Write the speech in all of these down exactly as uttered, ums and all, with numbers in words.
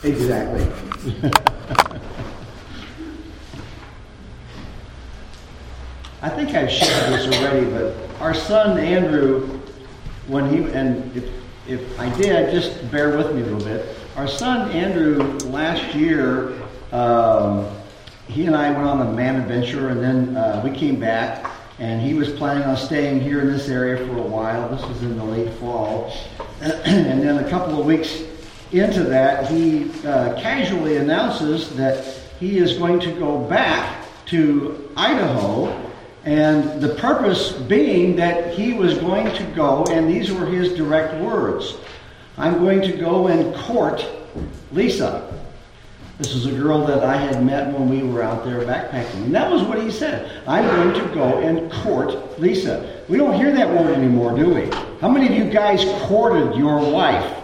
Exactly. I think I've shared this already, but our son Andrew, when he, and if, if I did, just bear with me a little bit. Our son Andrew, last year, um, he and I went on a man adventure, and then uh, we came back, and he was planning on staying here in this area for a while. This was in the late fall. And then a couple of weeks into that, he uh, casually announces that he is going to go back to Idaho, and the purpose being that he was going to go, and these were his direct words, I'm going to go and court Lisa. This is a girl that I had met when we were out there backpacking. And that was what he said. I'm going to go and court Lisa. We don't hear that word anymore, do we? How many of you guys courted your wife?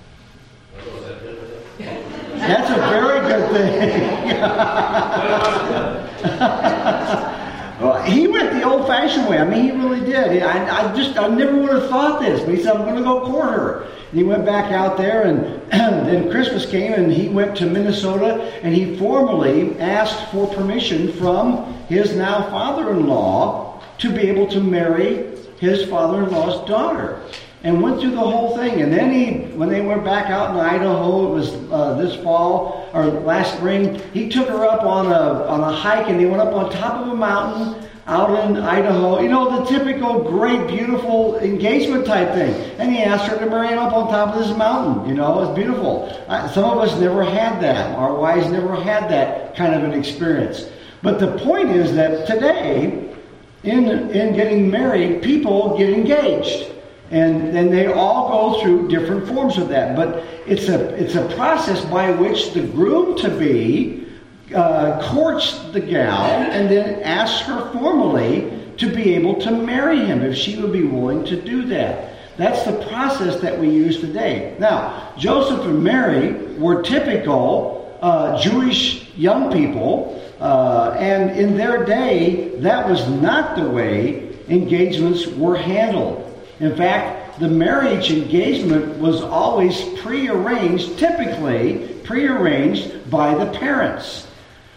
That's a very good thing. Well, he went the old-fashioned way. I mean, he really did. I, I just, I never would have thought this. But he said, I'm going to go court her. And he went back out there, and then Christmas came, and he went to Minnesota, and he formally asked for permission from his now father-in-law to be able to marry his father-in-law's daughter. And went through the whole thing. And then he, when they went back out in Idaho, it was uh, this fall or last spring, he took her up on a on a hike, and they went up on top of a mountain out in Idaho. You know, the typical great, beautiful engagement type thing. And he asked her to marry him up on top of this mountain. You know, it's beautiful. Uh, some of us never had that. Our wives never had that kind of an experience. But the point is that today, in in getting married, people get engaged. And then they all go through different forms of that. But it's a it's a process by which the groom-to-be uh, courts the gal and then asks her formally to be able to marry him if she would be willing to do that. That's the process that we use today. Now, Joseph and Mary were typical uh, Jewish young people. Uh, and in their day, that was not the way engagements were handled. In fact, the marriage engagement was always prearranged, typically prearranged by the parents.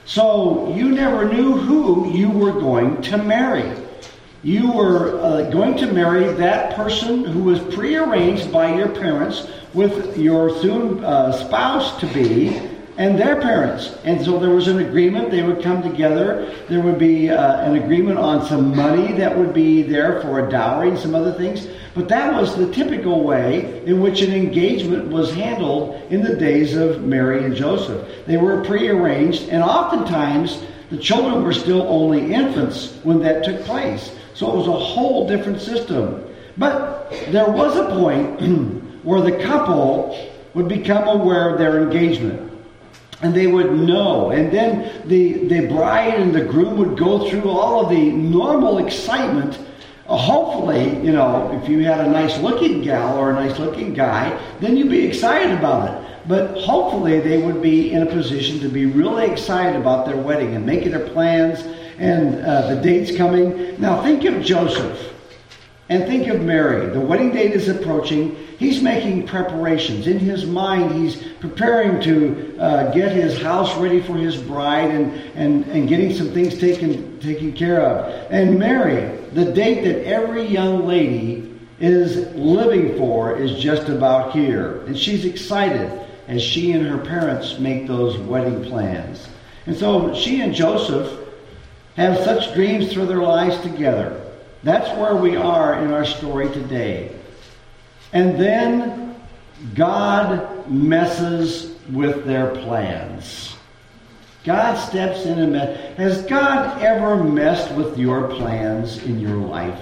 So you never knew who you were going to marry. You were uh, going to marry that person who was prearranged by your parents with your soon uh, spouse-to-be and their parents. And so there was an agreement. They would come together. There would be uh, an agreement on some money that would be there for a dowry and some other things. But that was the typical way in which an engagement was handled in the days of Mary and Joseph. They were prearranged, and oftentimes the children were still only infants when that took place. So it was a whole different system. But there was a point where the couple would become aware of their engagement. And they would know. And then the, the bride and the groom would go through all of the normal excitement. Uh, hopefully, you know, if you had a nice-looking gal or a nice-looking guy, then you'd be excited about it. But hopefully they would be in a position to be really excited about their wedding and making their plans and uh, the dates coming. Now think of Joseph and think of Mary. The wedding date is approaching. He's making preparations. In his mind, he's preparing to uh, get his house ready for his bride and, and, and getting some things taken, taken care of. And Mary, the date that every young lady is living for, is just about here. And she's excited as she and her parents make those wedding plans. And so she and Joseph have such dreams through their lives together. That's where we are in our story today. And then God messes with their plans. God steps in and messes. Has God ever messed with your plans in your life?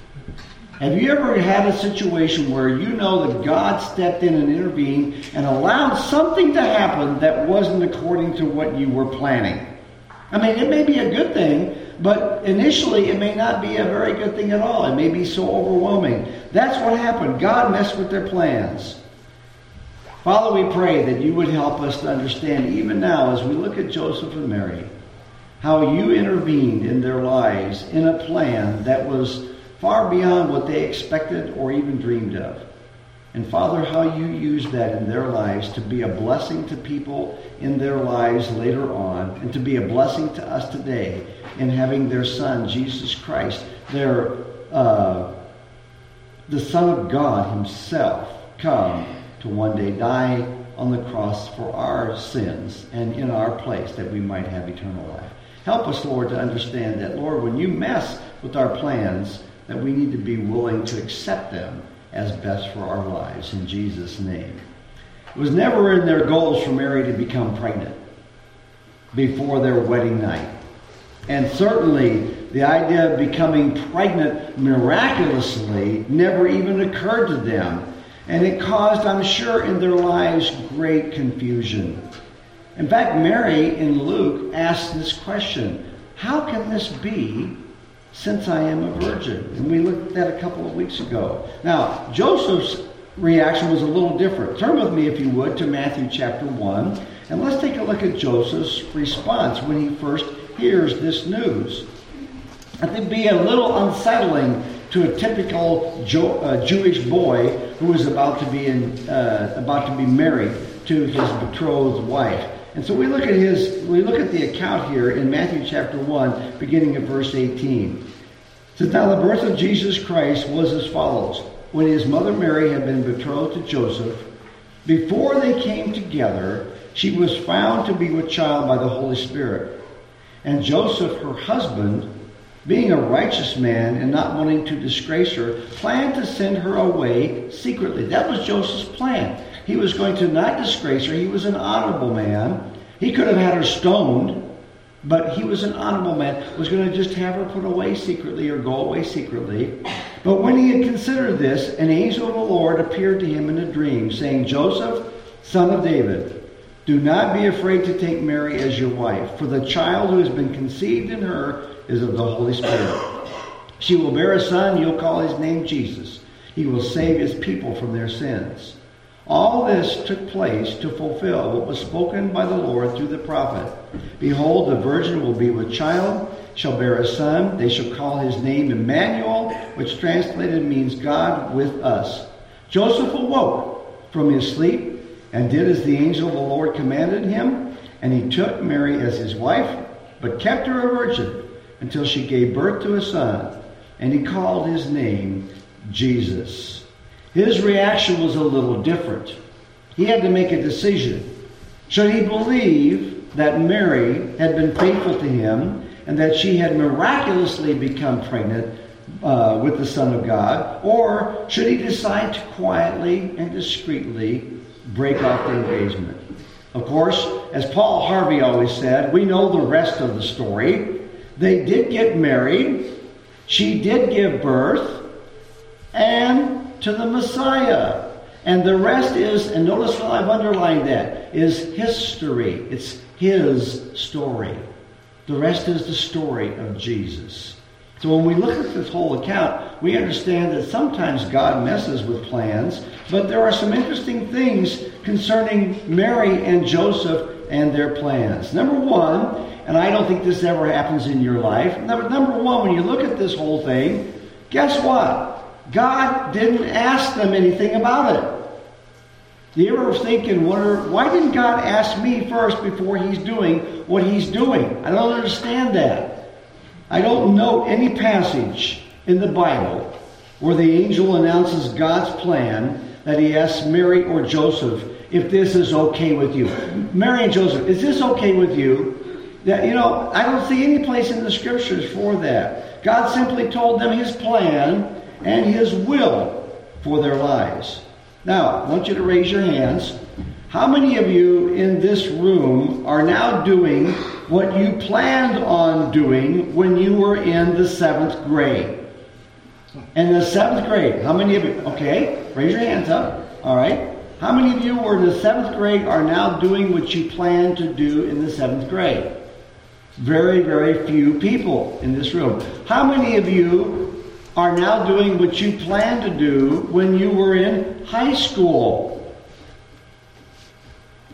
Have you ever had a situation where you know that God stepped in and intervened and allowed something to happen that wasn't according to what you were planning? I mean, it may be a good thing, but initially it may not be a very good thing at all. It may be so overwhelming. That's what happened. God messed with their plans. Father, we pray that you would help us to understand even now as we look at Joseph and Mary, how you intervened in their lives in a plan that was far beyond what they expected or even dreamed of. And Father, how you use that in their lives to be a blessing to people in their lives later on, and to be a blessing to us today in having their Son, Jesus Christ, their uh, the Son of God himself, come to one day die on the cross for our sins and in our place, that we might have eternal life. Help us, Lord, to understand that, Lord, when you mess with our plans, that we need to be willing to accept them as best for our lives, in Jesus' name. It was never in their goals for Mary to become pregnant before their wedding night. And certainly the idea of becoming pregnant miraculously never even occurred to them. And it caused, I'm sure, in their lives great confusion. In fact, Mary in Luke asked this question, how can this be since I am a virgin? And we looked at that a couple of weeks ago. Now, Joseph's reaction was a little different. Turn with me, if you would, to Matthew chapter one. And let's take a look at Joseph's response when he first hears this news. I think it'd be a little unsettling to a typical Jo- uh, Jewish boy who was about to be in, uh, about to be married to his betrothed wife. And so we look at his we look at the account here in Matthew chapter one, beginning at verse eighteen. It says, now the birth of Jesus Christ was as follows. When his mother Mary had been betrothed to Joseph, before they came together, she was found to be with child by the Holy Spirit. And Joseph, her husband, being a righteous man and not wanting to disgrace her, planned to send her away secretly. That was Joseph's plan. He was going to not disgrace her. He was an honorable man. He could have had her stoned, but he was an honorable man. Was going to just have her put away secretly or go away secretly. But when he had considered this, an angel of the Lord appeared to him in a dream, saying, Joseph, son of David, do not be afraid to take Mary as your wife, for the child who has been conceived in her is of the Holy Spirit. She will bear a son, you'll call his name Jesus. He will save his people from their sins. All this took place to fulfill what was spoken by the Lord through the prophet. Behold, the virgin will be with child, shall bear a son. They shall call his name Emmanuel, which translated means God with us. Joseph awoke from his sleep and did as the angel of the Lord commanded him. And he took Mary as his wife, but kept her a virgin until she gave birth to a son. And he called his name Jesus. His reaction was a little different. He had to make a decision. Should he believe that Mary had been faithful to him and that she had miraculously become pregnant uh, with the Son of God? Or should he decide to quietly and discreetly break off the engagement? Of course, as Paul Harvey always said, we know the rest of the story. They did get married. She did give birth. And to the Messiah. And the rest is, and notice how I've underlined that, is history. It's his story. The rest is the story of Jesus. So when we look at this whole account, we understand that sometimes God messes with plans, but there are some interesting things concerning Mary and Joseph and their plans. Number one, and I don't think this ever happens in your life, number, number one, when you look at this whole thing, guess what? God didn't ask them anything about it. Do you ever think and wonder, why didn't God ask me first before he's doing what he's doing? I don't understand that. I don't know any passage in the Bible where the angel announces God's plan that he asks Mary or Joseph if this is okay with you. Mary and Joseph, is this okay with you? That, you know, I don't see any place in the scriptures for that. God simply told them his plan and his will for their lives. Now, I want you to raise your hands. How many of you in this room are now doing what you planned on doing when you were in the seventh grade? In the seventh grade, how many of you? Okay, raise your hands up. All right. How many of you were in the seventh grade are now doing what you planned to do in the seventh grade? Very, very few people in this room. How many of you are now doing what you planned to do when you were in high school?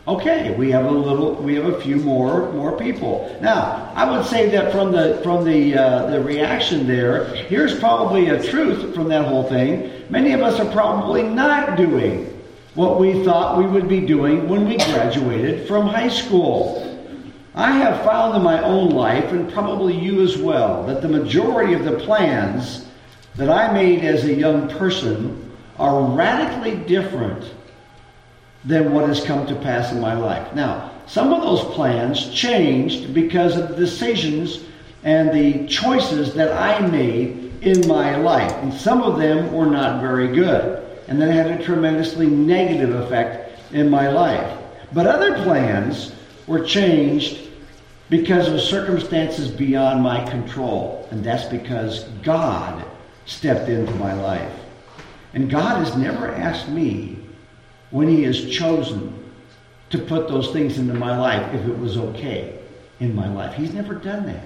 Okay, we have a little, we have a few more more people. Now, I would say that from the from the uh, the reaction there, here's probably a truth from that whole thing. Many of us are probably not doing what we thought we would be doing when we graduated from high school. I have found in my own life, and probably you as well, that the majority of the plans that I made as a young person are radically different than what has come to pass in my life. Now, some of those plans changed because of the decisions and the choices that I made in my life. And some of them were not very good. And that had a tremendously negative effect in my life. But other plans were changed because of circumstances beyond my control. And that's because God stepped into my life. And God has never asked me, when He has chosen to put those things into my life, if it was okay in my life. He's never done that.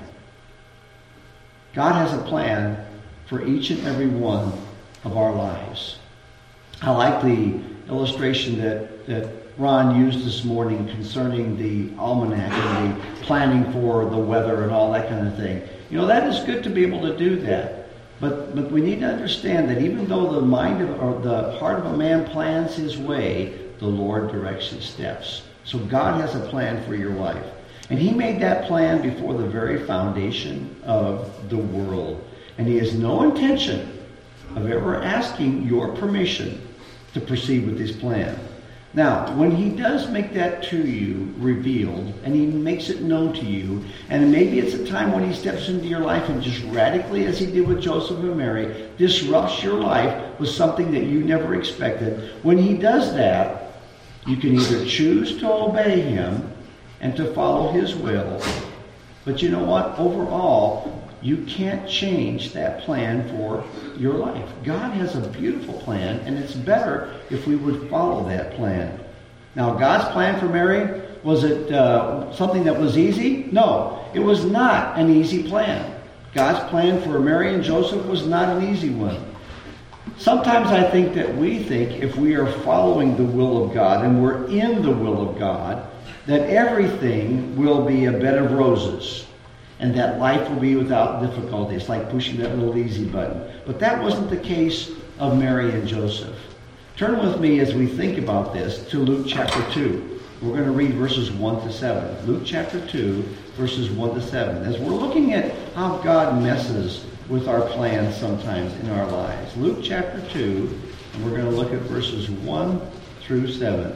God has a plan for each and every one of our lives. I like the illustration that, that Ron used this morning concerning the almanac and the planning for the weather and all that kind of thing. You know, that is good to be able to do that. But but we need to understand that even though the mind of, or the heart of a man plans his way, the Lord directs his steps. So God has a plan for your life. And He made that plan before the very foundation of the world. And He has no intention of ever asking your permission to proceed with His plan. Now, when He does make that to you revealed, and He makes it known to you, and maybe it's a time when He steps into your life and just radically, as He did with Joseph and Mary, disrupts your life with something that you never expected. When He does that, you can either choose to obey Him and to follow His will. But you know what? Overall, you can't change that plan for your life. God has a beautiful plan, and it's better if we would follow that plan. Now, God's plan for Mary, was it uh, something that was easy? No, it was not an easy plan. God's plan for Mary and Joseph was not an easy one. Sometimes I think that we think if we are following the will of God and we're in the will of God, that everything will be a bed of roses. And that life will be without difficulty. It's like pushing that little easy button. But that wasn't the case of Mary and Joseph. Turn with me as we think about this to Luke chapter two. We're going to read verses one to seven. Luke chapter two, verses one to seven. As we're looking at how God messes with our plans sometimes in our lives. Luke chapter two, and we're going to look at verses one through seven.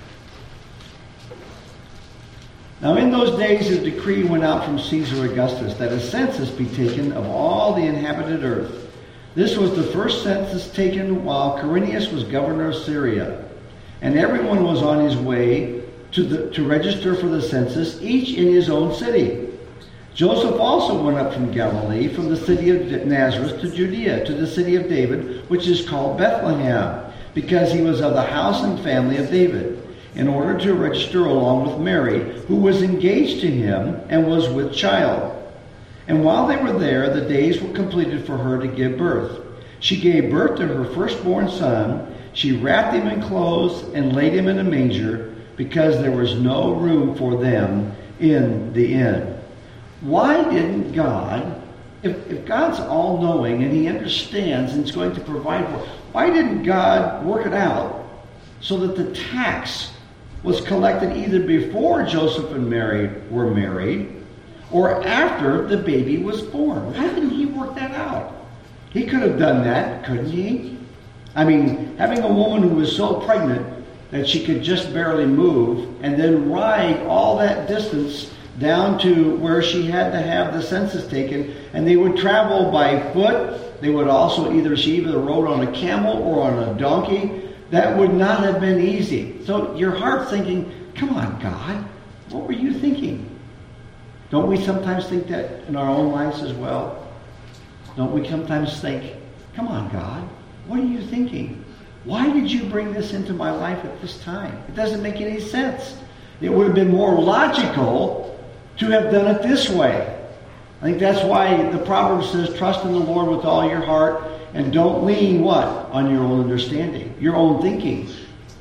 Now in those days a decree went out from Caesar Augustus that a census be taken of all the inhabited earth. This was the first census taken while Quirinius was governor of Syria. And everyone was on his way to, the, to register for the census, each in his own city. Joseph also went up from Galilee, from the city of Nazareth to Judea, to the city of David, which is called Bethlehem, because he was of the house and family of David, in order to register along with Mary, who was engaged to him and was with child. And while they were there, the days were completed for her to give birth. She gave birth to her firstborn son. She wrapped him in clothes and laid him in a manger, because there was no room for them in the inn. Why didn't God, if, if God's all-knowing and He understands and is going to provide for, why didn't God work it out so that the tax was collected either before Joseph and Mary were married or after the baby was born? Why didn't He work that out? He could have done that, couldn't He? I mean, having a woman who was so pregnant that she could just barely move and then ride all that distance down to where she had to have the census taken, and they would travel by foot. They would also either, she either rode on a camel or on a donkey. That would not have been easy. So your heart's thinking, come on, God, what were you thinking? Don't we sometimes think that in our own lives as well? Don't we sometimes think, come on, God, what are you thinking? Why did you bring this into my life at this time? It doesn't make any sense. It would have been more logical to have done it this way. I think that's why the Proverbs says, trust in the Lord with all your heart, and don't lean what? On your own understanding, your own thinking.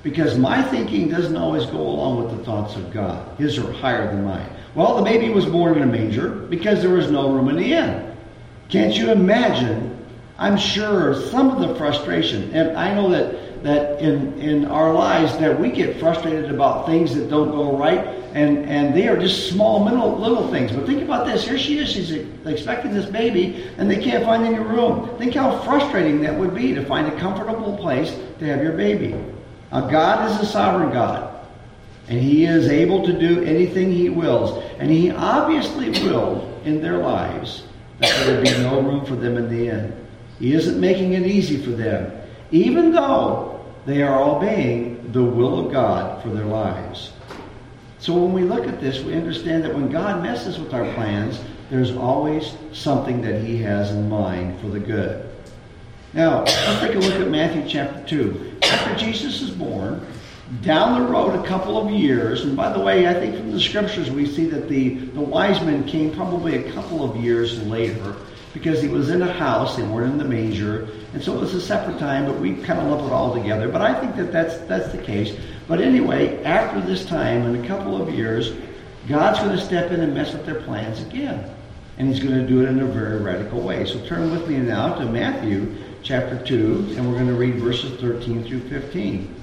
because my thinking doesn't always go along with the thoughts of God. His are higher than mine. Well, the baby was born in a manger because there was no room in the inn. Can't you imagine? I'm sure some of the frustration, and I know that, that in, in our lives that we get frustrated about things that don't go right, and, and they are just small little, little things. But think about this. Here she is. She's expecting this baby, and they can't find any room. Think how frustrating that would be to find a comfortable place to have your baby. Now, God is a sovereign God. And He is able to do anything He wills. And He obviously willed in their lives that there would be no room for them in the inn. He isn't making it easy for them, even though they are obeying the will of God for their lives. So when we look at this, we understand that when God messes with our plans, there's always something that He has in mind for the good. Now, let's take a look at Matthew chapter two. After Jesus is born, down the road a couple of years, and by the way, I think from the scriptures we see that the, the wise men came probably a couple of years later, because He was in a house, they weren't in the manger, and so it was a separate time, but we kind of lump it all together. But I think that that's, that's the case. But anyway, after this time, in a couple of years, God's going to step in and mess with their plans again. And He's going to do it in a very radical way. So turn with me now to Matthew chapter two, and we're going to read verses thirteen through fifteen.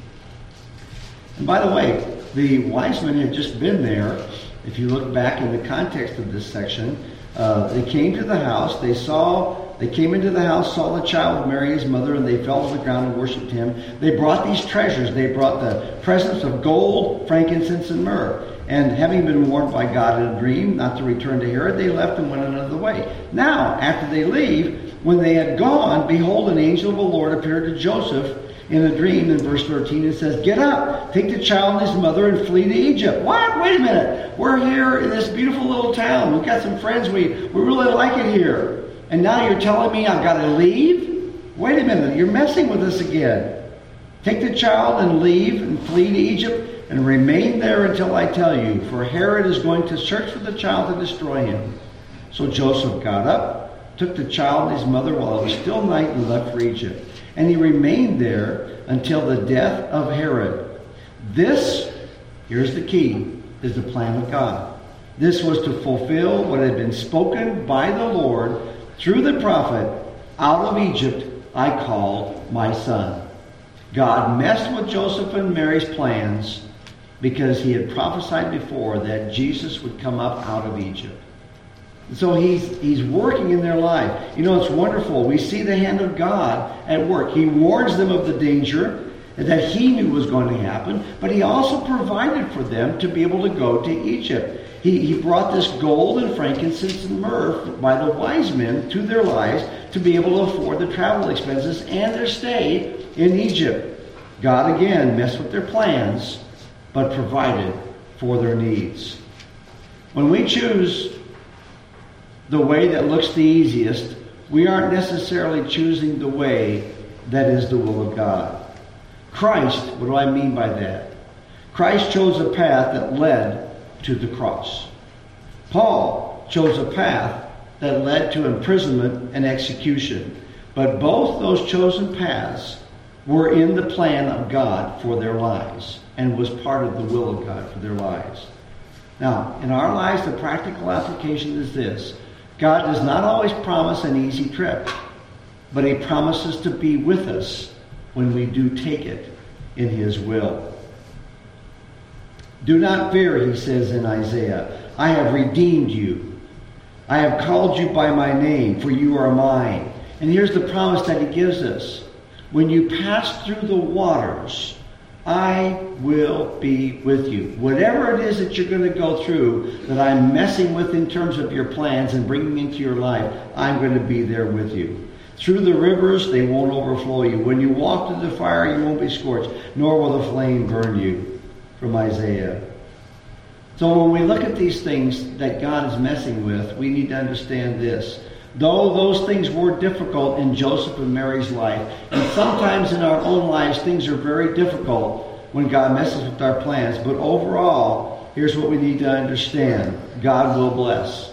And by the way, the wise men had just been there. If you look back in the context of this section, uh, they came to the house. They saw, they came into the house, saw the child with Mary, His mother, and they fell to the ground and worshipped Him. They brought these treasures. They brought the presents of gold, frankincense, and myrrh. And having been warned by God in a dream not to return to Herod, they left and went another way. Now, after they leave, when they had gone, behold, an angel of the Lord appeared to Joseph in a dream in verse thirteen. It says, "Get up, take the child and his mother and flee to Egypt." What? Wait a minute. We're here in this beautiful little town. We've got some friends. We, we really like it here. And now you're telling me I've got to leave? Wait a minute. You're messing with us again. Take the child and leave and flee to Egypt and remain there until I tell you. For Herod is going to search for the child to destroy him. So Joseph got up, took the child and his mother while it was still night, and left for Egypt. And he remained there until the death of Herod. This, here's the key, is the plan of God. This was to fulfill what had been spoken by the Lord through the prophet, "Out of Egypt I called my son." God messed with Joseph and Mary's plans because He had prophesied before that Jesus would come up out of Egypt. So he's, he's working in their life. You know, it's wonderful. We see the hand of God at work. He warns them of the danger that He knew was going to happen, but He also provided for them to be able to go to Egypt. He, he brought this gold and frankincense and myrrh by the wise men to their lives to be able to afford the travel expenses and their stay in Egypt. God again messed with their plans, but provided for their needs. When we choose the way that looks the easiest, we aren't necessarily choosing the way that is the will of God. Christ, what do I mean by that? Christ chose a path that led to the cross. Paul chose a path that led to imprisonment and execution. But both those chosen paths were in the plan of God for their lives and was part of the will of God for their lives. Now, in our lives, the practical application is this. God does not always promise an easy trip, but He promises to be with us when we do take it in His will. "Do not fear," He says in Isaiah. "I have redeemed you. I have called you by my name, for you are mine." And here's the promise that He gives us. When you pass through the waters, I will be with you. Whatever it is that you're going to go through that I'm messing with in terms of your plans and bringing into your life, I'm going to be there with you. Through the rivers, they won't overflow you. When you walk through the fire, you won't be scorched, nor will the flame burn you. From Isaiah. So when we look at these things that God is messing with, we need to understand this. Though those things were difficult in Joseph and Mary's life, and sometimes in our own lives things are very difficult when God messes with our plans, but overall, here's what we need to understand. God will bless.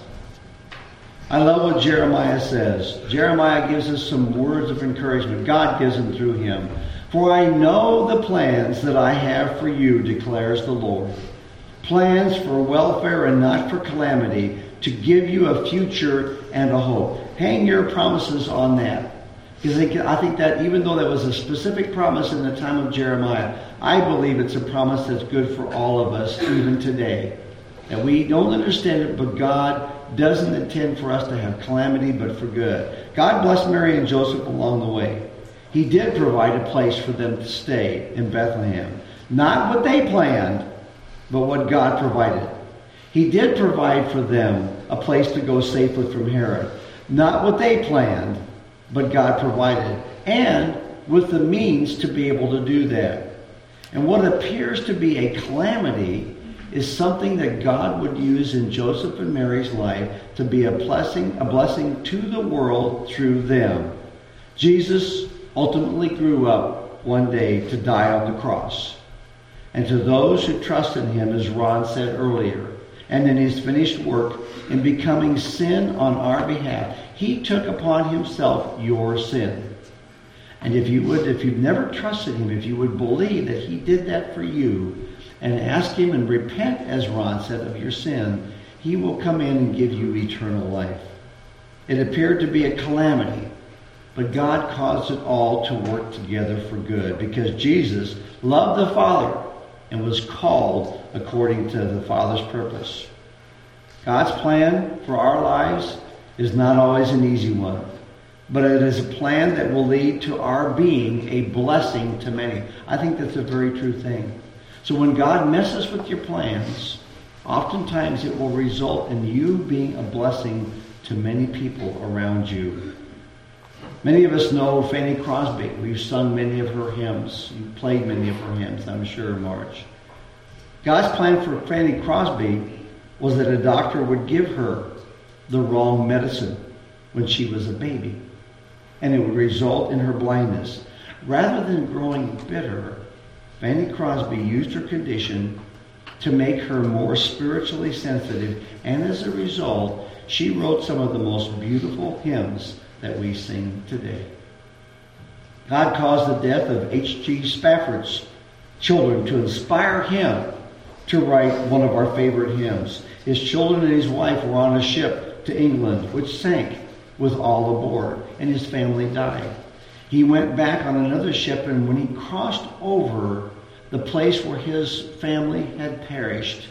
I love what Jeremiah says. Jeremiah gives us some words of encouragement. God gives them through him. For I know the plans that I have for you, declares the Lord. Plans for welfare and not for calamity, to give you a future and a hope. Hang your promises on that. Because I think that even though that was a specific promise in the time of Jeremiah, I believe it's a promise that's good for all of us, even today. That we don't understand it, but God doesn't intend for us to have calamity, but for good. God blessed Mary and Joseph along the way. He did provide a place for them to stay in Bethlehem. Not what they planned, but what God provided. He did provide for them a place to go safely from Herod. Not what they planned, but God provided. And with the means to be able to do that. And what appears to be a calamity is something that God would use in Joseph and Mary's life to be a blessing, a blessing to the world through them. Jesus ultimately grew up one day to die on the cross. And to those who trust in him, as Ron said earlier, and in his finished work in becoming sin on our behalf, he took upon himself your sin. And if you would, if you've never trusted him, if you would believe that he did that for you, and ask him and repent, as Ron said, of your sin, he will come in and give you eternal life. It appeared to be a calamity, but God caused it all to work together for good, because Jesus loved the Father and was called according to the Father's purpose. God's plan for our lives is not always an easy one, but it is a plan that will lead to our being a blessing to many. I think that's a very true thing. So when God messes with your plans, oftentimes it will result in you being a blessing to many people around you. Many of us know Fanny Crosby. We've sung many of her hymns. You've played many of her hymns, I'm sure, Marge. God's plan for Fanny Crosby was that a doctor would give her the wrong medicine when she was a baby, and it would result in her blindness. Rather than growing bitter, Fanny Crosby used her condition to make her more spiritually sensitive, and as a result, she wrote some of the most beautiful hymns that we sing today. God caused the death of H G Spafford's children to inspire him to write one of our favorite hymns. His children and his wife were on a ship to England, which sank with all aboard, and his family died. He went back on another ship, and when he crossed over the place where his family had perished,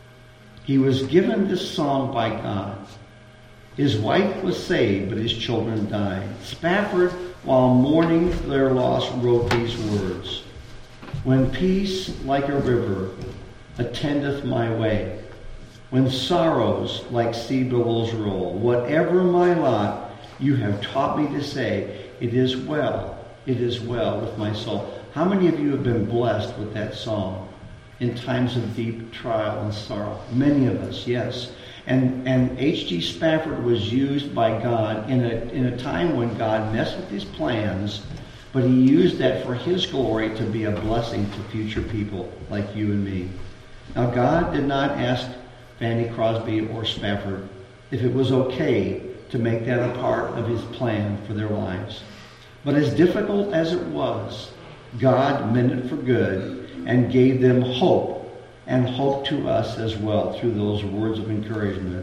he was given this song by God. His wife was saved, but his children died. Spafford, while mourning their loss, wrote these words: "When peace like a river attendeth my way, when sorrows like sea billows roll, whatever my lot, you have taught me to say, it is well, it is well with my soul." How many of you have been blessed with that song in times of deep trial and sorrow? Many of us, yes. And and H G Spafford was used by God in a in a time when God messed with his plans, but he used that for his glory to be a blessing to future people like you and me. Now, God did not ask Fanny Crosby or Spafford if it was okay to make that a part of his plan for their lives. But as difficult as it was, God meant it for good and gave them hope, and hope to us as well through those words of encouragement.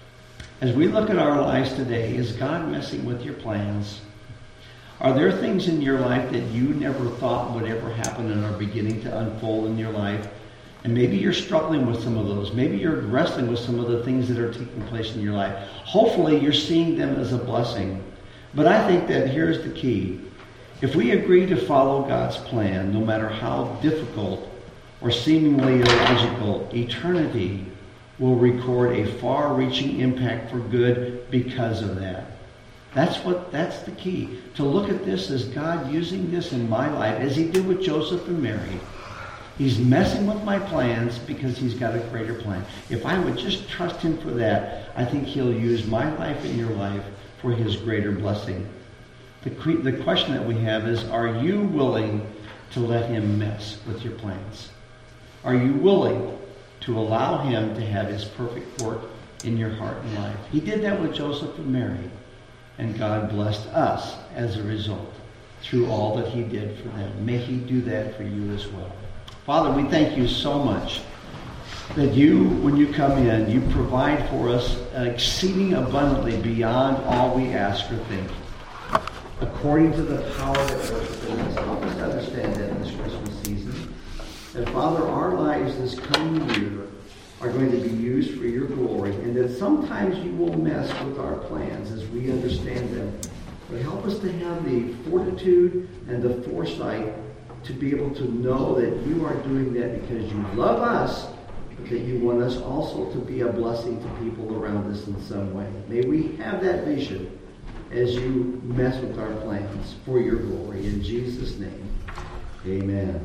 As we look at our lives today, is God messing with your plans? Are there things in your life that you never thought would ever happen and are beginning to unfold in your life? And maybe you're struggling with some of those. Maybe you're wrestling with some of the things that are taking place in your life. Hopefully you're seeing them as a blessing. But I think that here's the key. If we agree to follow God's plan, no matter how difficult or seemingly illogical, eternity will record a far-reaching impact for good because of that. That's what. That's the key. To look at this as God using this in my life, as he did with Joseph and Mary. He's messing with my plans because he's got a greater plan. If I would just trust him for that, I think he'll use my life and your life for his greater blessing. The, the question that we have is, are you willing to let him mess with your plans? Are you willing to allow him to have his perfect work in your heart and life? He did that with Joseph and Mary, and God blessed us as a result. through all that he did for them. May he do that for you as well. Father, we thank you so much that you, when you come in, you provide for us exceeding abundantly beyond all we ask or think. According to the power that works within us. Help us to understand that in this Christmas season. And Father, our lives this coming year are going to be used for your glory, and that sometimes you will mess with our plans as we understand them. But help us to have the fortitude and the foresight to be able to know that you are doing that because you love us, but that you want us also to be a blessing to people around us in some way. May we have that vision as you mess with our plans for your glory. In Jesus' name, amen.